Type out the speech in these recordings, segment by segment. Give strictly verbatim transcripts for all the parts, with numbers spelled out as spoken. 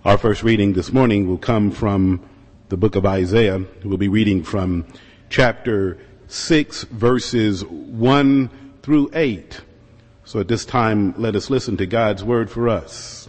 Our first reading this morning will come from the book of Isaiah. We'll be reading from chapter six, verses one through eight. So at this time, let us listen to God's word for us.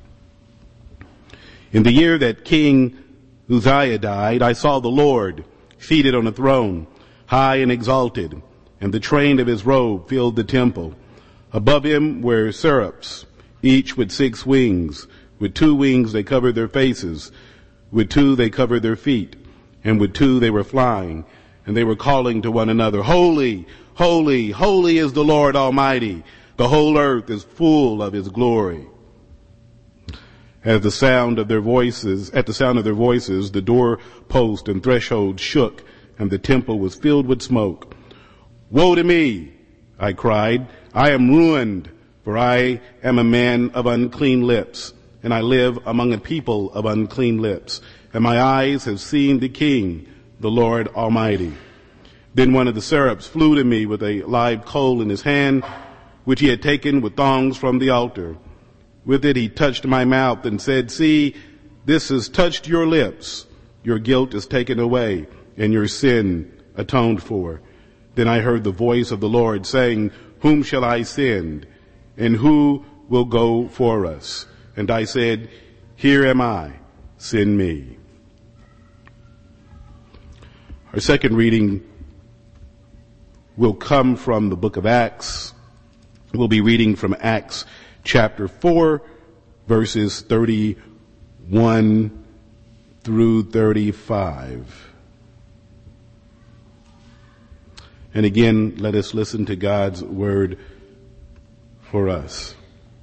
In the year that King Uzziah died, I saw the Lord seated on a throne, high and exalted, and the train of his robe filled the temple. Above him were seraphs, each with six wings. With two wings they covered their faces, with two they covered their feet, and with two they were flying, and they were calling to one another, Holy, holy, holy is the Lord Almighty. The whole earth is full of his glory. As the sound of their voices, at the sound of their voices, the doorpost and threshold shook, and the temple was filled with smoke. Woe to me, I cried. I am ruined, for I am a man of unclean lips, and I live among a people of unclean lips, and my eyes have seen the King, the Lord Almighty. Then one of the seraphs flew to me with a live coal in his hand, which he had taken with thongs from the altar. With it he touched my mouth and said, See, this has touched your lips. Your guilt is taken away, and your sin atoned for. Then I heard the voice of the Lord saying, Whom shall I send, and who will go for us? And I said, Here am I, send me. Our second reading will come from the book of Acts. We'll be reading from Acts chapter four, verses thirty-one through thirty-five. And again, let us listen to God's word for us.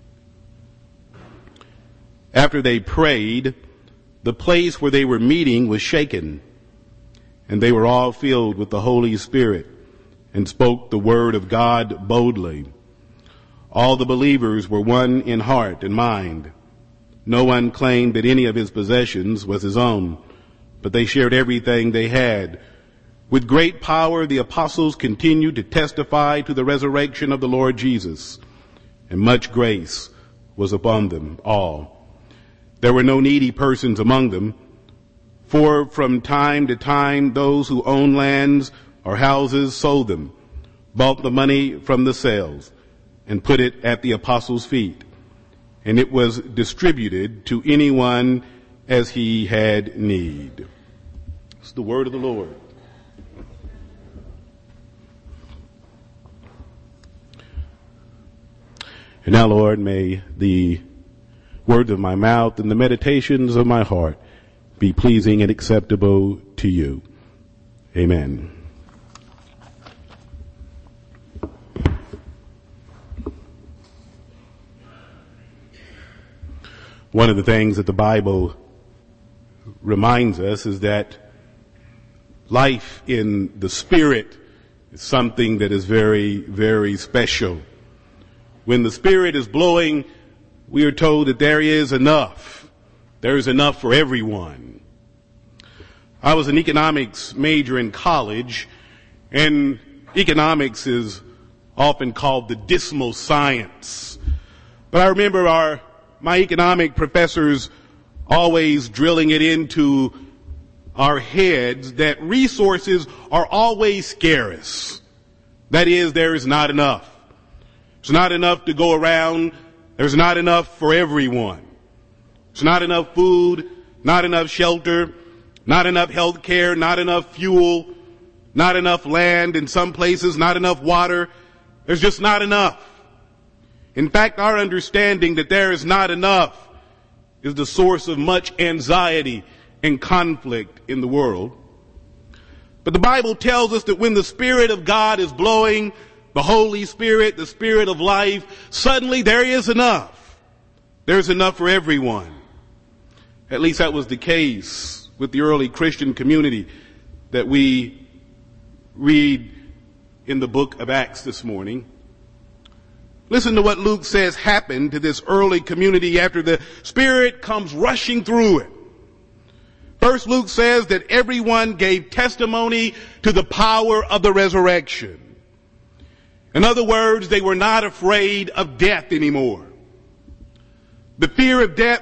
After they prayed, the place where they were meeting was shaken, and they were all filled with the Holy Spirit and spoke the word of God boldly. All the believers were one in heart and mind. No one claimed that any of his possessions was his own, but they shared everything they had. With great power, the apostles continued to testify to the resurrection of the Lord Jesus, and much grace was upon them all. There were no needy persons among them, for from time to time those who owned lands or houses sold them, bought the money from the sales, and put it at the apostles' feet, and it was distributed to anyone as he had need. It's the word of the Lord. And now, Lord, may the words of my mouth and the meditations of my heart be pleasing and acceptable to you. Amen. One of the things that the Bible reminds us is that life in the Spirit is something that is very, very special. When the Spirit is blowing, we are told that there is enough. There is enough for everyone. I was an economics major in college, and economics is often called the dismal science. But I remember our my economic professors always drilling it into our heads that resources are always scarce. That is, there is not enough. There's not enough to go around. There's not enough for everyone. There's not enough food, not enough shelter, not enough health care, not enough fuel, not enough land in some places, not enough water. There's just not enough. In fact, our understanding that there is not enough is the source of much anxiety and conflict in the world. But the Bible tells us that when the Spirit of God is blowing, the Holy Spirit, the Spirit of life, suddenly there is enough. There's enough for everyone. At least that was the case with the early Christian community that we read in the book of Acts this morning. Listen to what Luke says happened to this early community after the Spirit comes rushing through it. First, Luke says that everyone gave testimony to the power of the resurrection. In other words, they were not afraid of death anymore. The fear of death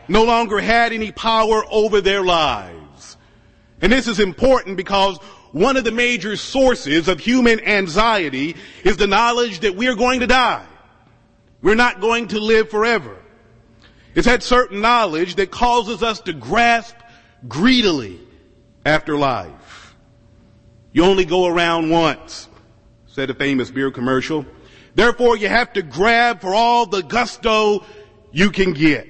no longer had any power over their lives. And this is important because one of the major sources of human anxiety is the knowledge that we are going to die. We're not going to live forever. It's that certain knowledge that causes us to grasp greedily after life. You only go around once, said a famous beer commercial. Therefore, you have to grab for all the gusto you can get.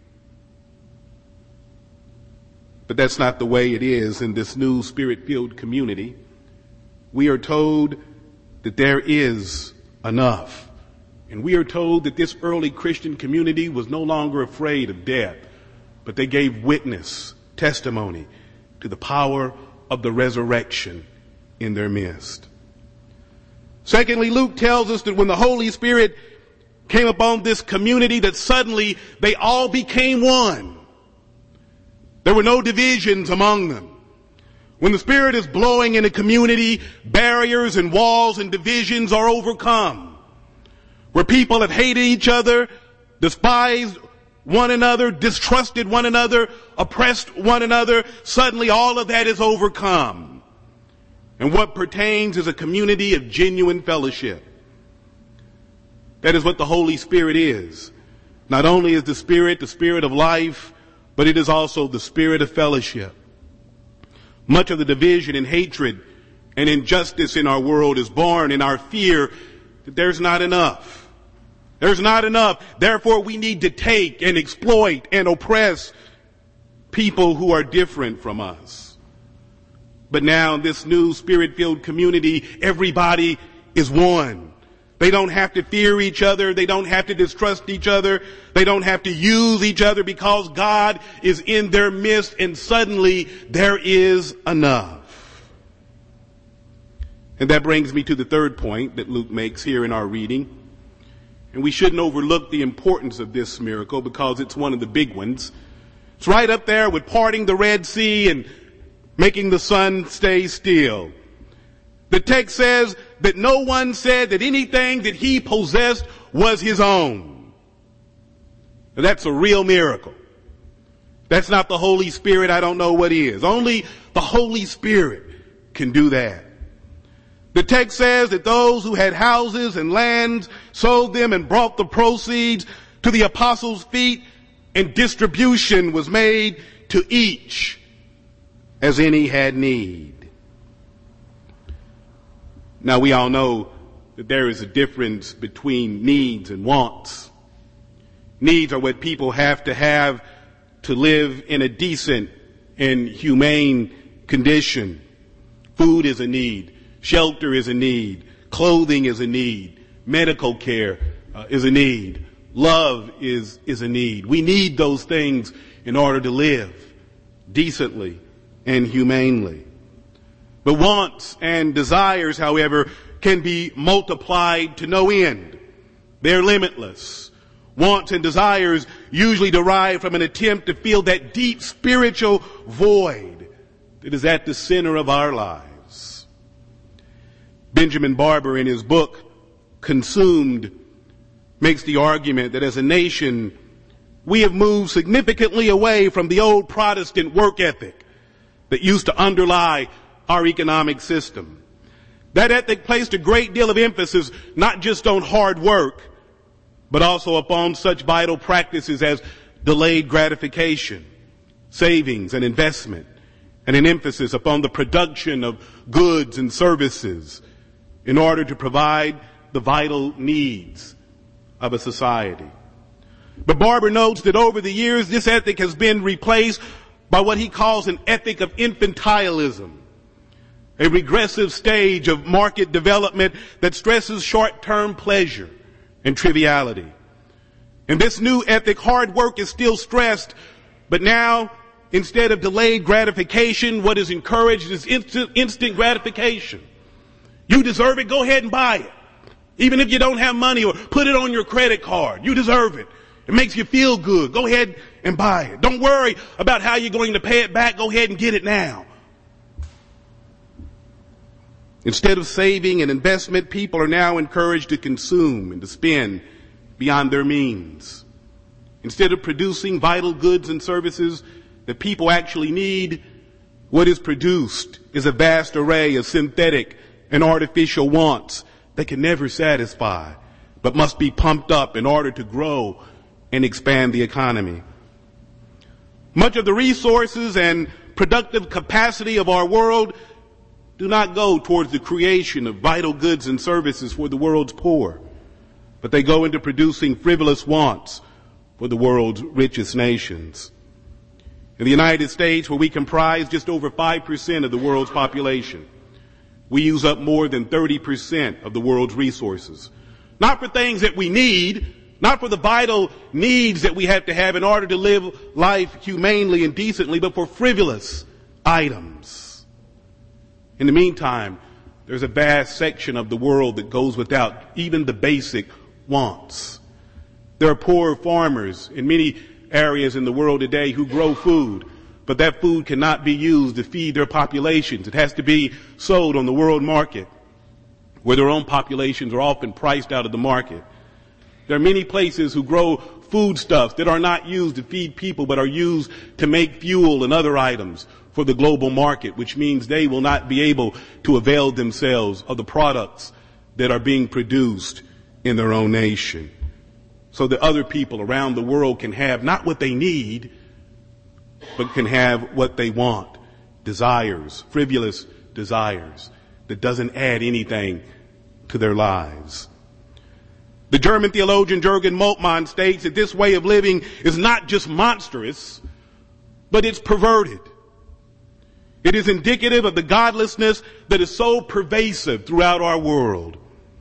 But that's not the way it is in this new spirit-filled community. We are told that there is enough. And we are told that this early Christian community was no longer afraid of death, but they gave witness, testimony to the power of the resurrection in their midst. Secondly, Luke tells us that when the Holy Spirit came upon this community, that suddenly they all became one. There were no divisions among them. When the Spirit is blowing in a community, barriers and walls and divisions are overcome. Where people have hated each other, despised one another, distrusted one another, oppressed one another, suddenly all of that is overcome. And what pertains is a community of genuine fellowship. That is what the Holy Spirit is. Not only is the Spirit the Spirit of life, but it is also the Spirit of fellowship. Much of the division and hatred and injustice in our world is born in our fear that there's not enough. There's not enough. Therefore, we need to take and exploit and oppress people who are different from us. But now in this new spirit-filled community, everybody is one. They don't have to fear each other. They don't have to distrust each other. They don't have to use each other because God is in their midst, and suddenly there is enough. And that brings me to the third point that Luke makes here in our reading. And we shouldn't overlook the importance of this miracle because it's one of the big ones. It's right up there with parting the Red Sea and making the sun stay still. The text says that no one said that anything that he possessed was his own. Now, that's a real miracle. That's not the Holy Spirit. I don't know what is. Only the Holy Spirit can do that. The text says that those who had houses and lands sold them and brought the proceeds to the apostles' feet, and distribution was made to each as any had need. Now, we all know that there is a difference between needs and wants. Needs are what people have to have to live in a decent and humane condition. Food is a need. Shelter is a need. Clothing is a need. Medical care uh, is a need. Love is, is a need. We need those things in order to live decently and humanely. But wants and desires, however, can be multiplied to no end. They're limitless. Wants and desires usually derive from an attempt to fill that deep spiritual void that is at the center of our lives. Benjamin Barber, in his book, Consumed, makes the argument that as a nation, we have moved significantly away from the old Protestant work ethic that used to underlie our economic system. That ethic placed a great deal of emphasis not just on hard work, but also upon such vital practices as delayed gratification, savings and investment, and an emphasis upon the production of goods and services in order to provide the vital needs of a society. But Barber notes that over the years, this ethic has been replaced by what he calls an ethic of infantilism, a regressive stage of market development that stresses short-term pleasure and triviality. In this new ethic, hard work is still stressed, but now, instead of delayed gratification, what is encouraged is instant, instant gratification. You deserve it, go ahead and buy it. Even if you don't have money, or put it on your credit card. You deserve it. It makes you feel good. Go ahead and buy it. Don't worry about how you're going to pay it back. Go ahead and get it now. Instead of saving and investment, people are now encouraged to consume and to spend beyond their means. Instead of producing vital goods and services that people actually need, what is produced is a vast array of synthetic and artificial wants that can never satisfy, but must be pumped up in order to grow and expand the economy. Much of the resources and productive capacity of our world do not go towards the creation of vital goods and services for the world's poor, but they go into producing frivolous wants for the world's richest nations. In the United States, where we comprise just over five percent of the world's population, we use up more than thirty percent of the world's resources. Not for things that we need, not for the vital needs that we have to have in order to live life humanely and decently, but for frivolous items. In the meantime, there's a vast section of the world that goes without even the basic wants. There are poor farmers in many areas in the world today who grow food, but that food cannot be used to feed their populations. It has to be sold on the world market, where their own populations are often priced out of the market. There are many places who grow foodstuffs that are not used to feed people, but are used to make fuel and other items for the global market, which means they will not be able to avail themselves of the products that are being produced in their own nation, so that other people around the world can have not what they need, but can have what they want. Desires, frivolous desires, that doesn't add anything to their lives. The German theologian Jürgen Moltmann states that this way of living is not just monstrous, but it's perverted. It is indicative of the godlessness that is so pervasive throughout our world.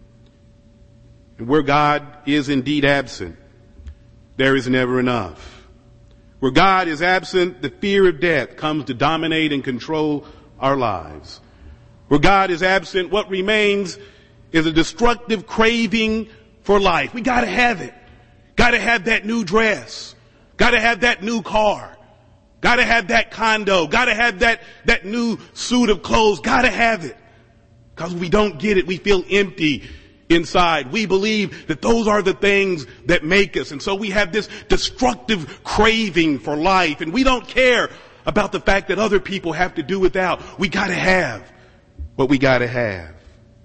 And where God is indeed absent, there is never enough. Where God is absent, the fear of death comes to dominate and control our lives. Where God is absent, what remains is a destructive craving for life. We gotta have it. Gotta have that new dress. Gotta have that new car. Gotta have that condo. Gotta have that, that new suit of clothes. Gotta have it. Because we don't get it, we feel empty inside. We believe that those are the things that make us. And so we have this destructive craving for life. And we don't care about the fact that other people have to do without. We gotta have what we gotta have.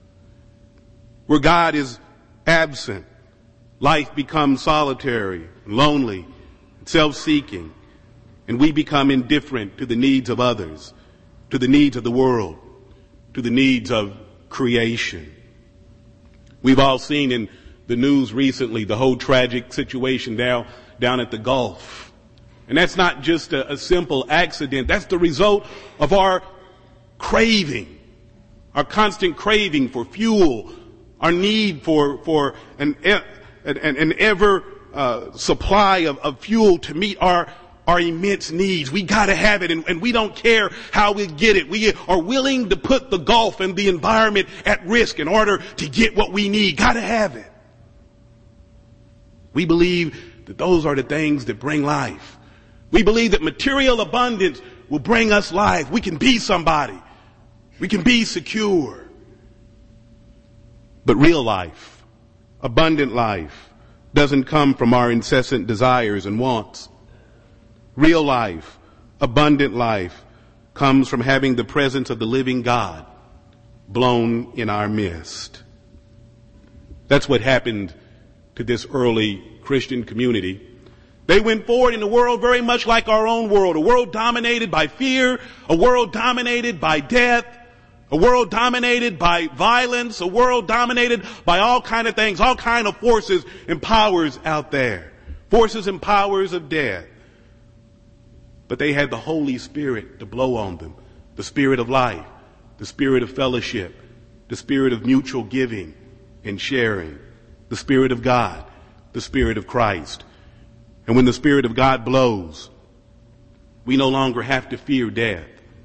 Where God is absent, life becomes solitary, lonely, self-seeking, and we become indifferent to the needs of others, to the needs of the world, to the needs of creation. We've all seen in the news recently the whole tragic situation down, down at the Gulf. And that's not just a, a simple accident. That's the result of our craving, our constant craving for fuel, our need for, for an, an, an ever uh, supply of, of fuel to meet our, our immense needs. We gotta have it, and, and we don't care how we get it. We are willing to put the Gulf and the environment at risk in order to get what we need. Gotta have it. We believe that those are the things that bring life. We believe that material abundance will bring us life. We can be somebody. We can be secure. But real life, abundant life, doesn't come from our incessant desires and wants. Real life, abundant life, comes from having the presence of the living God blown in our midst. That's what happened to this early Christian community. They went forward in a world very much like our own world, a world dominated by fear, a world dominated by death, a world dominated by violence, a world dominated by all kind of things, all kind of forces and powers out there. Forces and powers of death. But they had the Holy Spirit to blow on them. The Spirit of life, the Spirit of fellowship, the Spirit of mutual giving and sharing, the Spirit of God, the Spirit of Christ. And when the Spirit of God blows, we no longer have to fear death.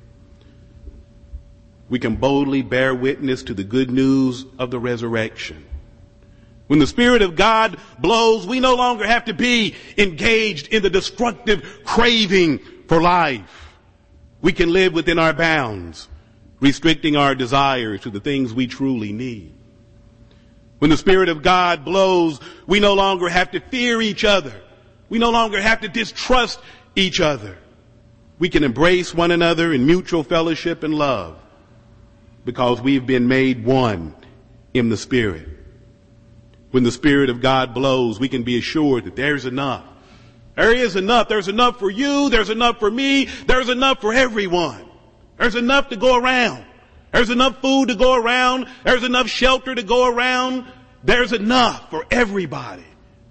We can boldly bear witness to the good news of the resurrection. When the Spirit of God blows, we no longer have to be engaged in the destructive craving for life. We can live within our bounds, restricting our desires to the things we truly need. When the Spirit of God blows, we no longer have to fear each other. We no longer have to distrust each other. We can embrace one another in mutual fellowship and love because we've been made one in the Spirit. When the Spirit of God blows, we can be assured that there's enough. There is enough. There's enough for you. There's enough for me. There's enough for everyone. There's enough to go around. There's enough food to go around. There's enough shelter to go around. There's enough for everybody.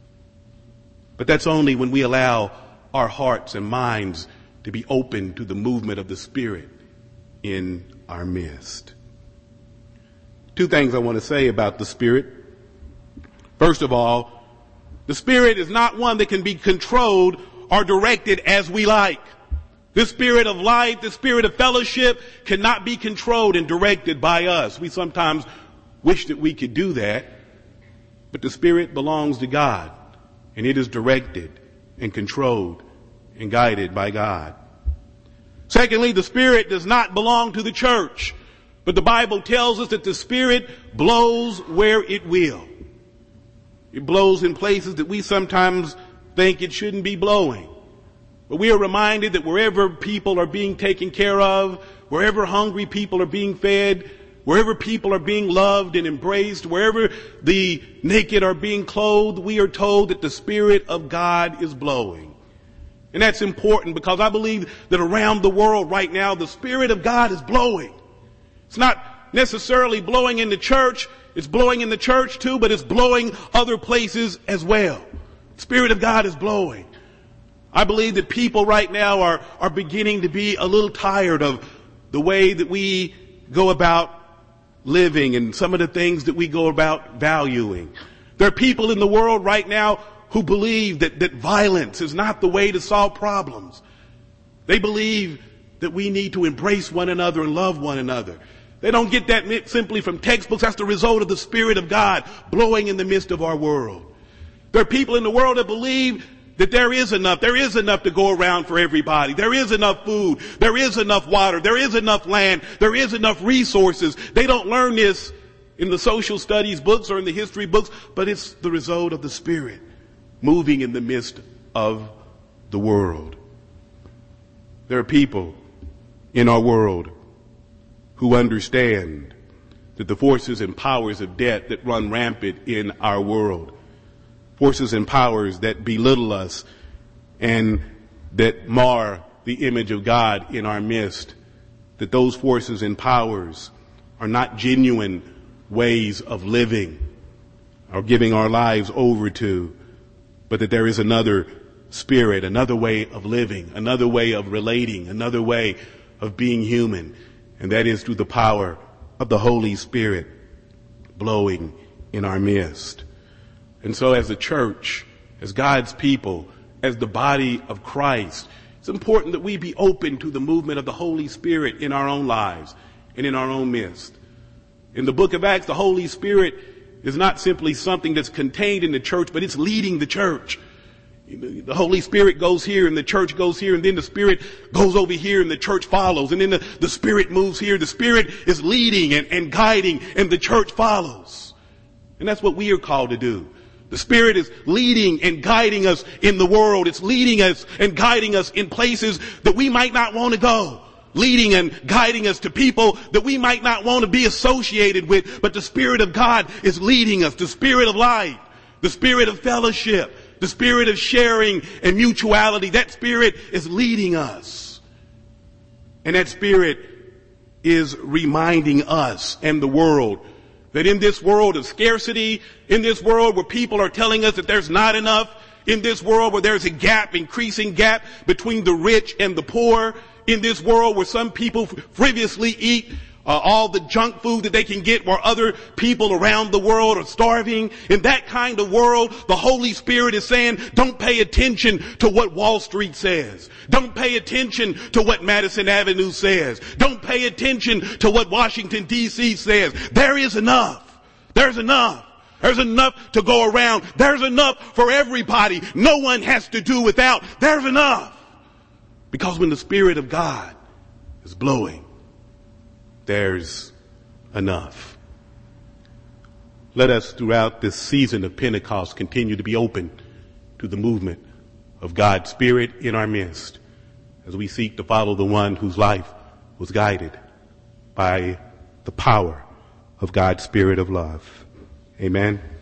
But that's only when we allow our hearts and minds to be open to the movement of the Spirit in our midst. Two things I want to say about the Spirit. First of all, the Spirit is not one that can be controlled or directed as we like. The Spirit of life, the Spirit of fellowship cannot be controlled and directed by us. We sometimes wish that we could do that, but the Spirit belongs to God, and it is directed and controlled and guided by God. Secondly, the Spirit does not belong to the church, but the Bible tells us that the Spirit blows where it will. It blows in places that we sometimes think it shouldn't be blowing. But we are reminded that wherever people are being taken care of, wherever hungry people are being fed, wherever people are being loved and embraced, wherever the naked are being clothed, we are told that the Spirit of God is blowing. And that's important because I believe that around the world right now, the Spirit of God is blowing. It's not necessarily blowing in the church. It's blowing in the church too, but it's blowing other places as well. The Spirit of God is blowing. I believe that people right now are, are beginning to be a little tired of the way that we go about living and some of the things that we go about valuing. There are people in the world right now who believe that, that violence is not the way to solve problems. They believe that we need to embrace one another and love one another. They don't get that simply from textbooks. That's the result of the Spirit of God blowing in the midst of our world. There are people in the world that believe that there is enough. There is enough to go around for everybody. There is enough food. There is enough water. There is enough land. There is enough resources. They don't learn this in the social studies books or in the history books, but it's the result of the Spirit moving in the midst of the world. There are people in our world who understand that the forces and powers of death that run rampant in our world, forces and powers that belittle us and that mar the image of God in our midst, that those forces and powers are not genuine ways of living or giving our lives over to, but that there is another spirit, another way of living, another way of relating, another way of being human. And that is through the power of the Holy Spirit blowing in our midst. And so as a church, as God's people, as the body of Christ, it's important that we be open to the movement of the Holy Spirit in our own lives and in our own midst. In the book of Acts, the Holy Spirit is not simply something that's contained in the church, but it's leading the church. The Holy Spirit goes here and the church goes here, and then the Spirit goes over here and the church follows, and then the, the Spirit moves here. The Spirit is leading and, and guiding, and the church follows. And that's what we are called to do. The Spirit is leading and guiding us in the world. It's leading us and guiding us in places that we might not want to go. Leading and guiding us to people that we might not want to be associated with. But the Spirit of God is leading us. The Spirit of life, the Spirit of fellowship, the Spirit of sharing and mutuality. That Spirit is leading us. And that Spirit is reminding us and the world that in this world of scarcity, in this world where people are telling us that there's not enough, in this world where there's a gap, increasing gap between the rich and the poor, in this world where some people frivolously eat uh, all the junk food that they can get, while other people around the world are starving. In that kind of world, the Holy Spirit is saying, don't pay attention to what Wall Street says. Don't pay attention to what Madison Avenue says. Don't pay attention to what Washington, D C says. There is enough. There's enough. There's enough to go around. There's enough for everybody. No one has to do without. There's enough. Because when the Spirit of God is blowing, there's enough. Let us, throughout this season of Pentecost, continue to be open to the movement of God's Spirit in our midst as we seek to follow the one whose life was guided by the power of God's Spirit of love. Amen.